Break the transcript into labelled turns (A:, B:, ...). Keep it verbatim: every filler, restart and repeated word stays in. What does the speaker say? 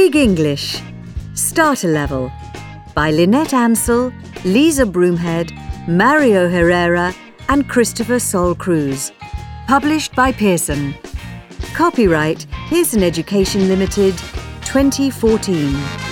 A: Big English, Starter Level by Lynette Ansell, Lisa Broomhead, Mario Herrera and Christopher Sol Cruz. Published by Pearson. Copyright Pearson Education Limited, twenty fourteen.